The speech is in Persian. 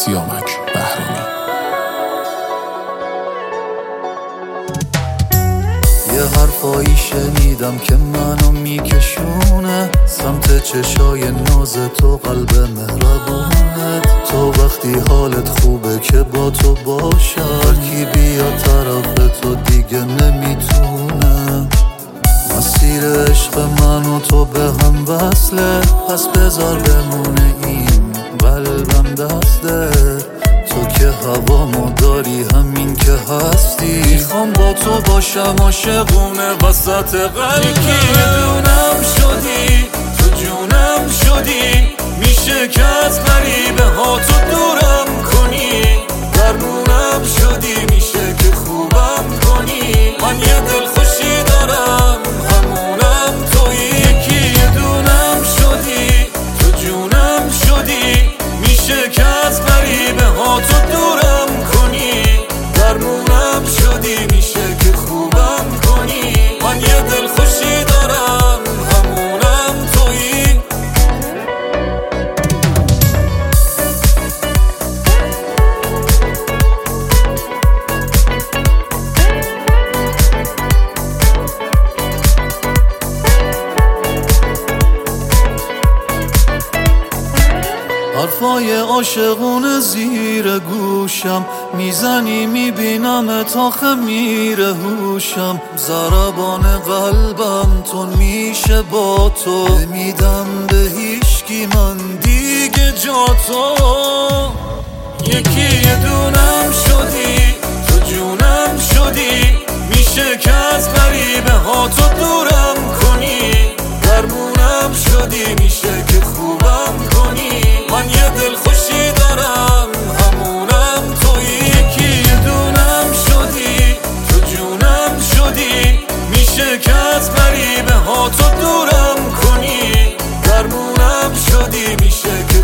سیامک بهرامی. یه حرفایی شنیدم که منو میکشونه سمت چشای ناز تو، قلب مهربونت. تو وقتی حالت خوبه که با تو باشم، هرکی بیا طرف تو دیگه نمیتونه. مسیر عشق من و تو به هم وصله، پس بذار بمونه این قلبم دسته. تو که هوامو داری همین که هستی، میخوام با تو باشم عاشقونه وسط قلبم. یکی دونم شدی تو جونم شدی، میشه که از غریبه ها تو دورم کنی. درمونم شدی میشه که خوبم کنی. من یه دل خوشی دارم همونم تویی. یکی دونم شدی تو جونم شدی، میشه که از غریبه ها تو دورم کنی. درمونم شدی میشه که خوبم کنی. من یه دل خوشی دارم همونم تویی. حرفای عاشقونه زیر گوشم میزنی، میبینمت آخه میره هوشم. ضربان قلبم تون میشه با تو، نمیدم به هیچکی من دیگه جا تو. یکی دونم شدی تو جونم شدی، میشه که از غریبه ها تو دورم کنی. درمونم شدی میشه که خوبم کنی. من یه دل خوشی دارم همونم تویی. یکی دونم شدی تو جونم شدی، میشه که از غریبه ها تو دورم کنی. درمونم شدی میشه که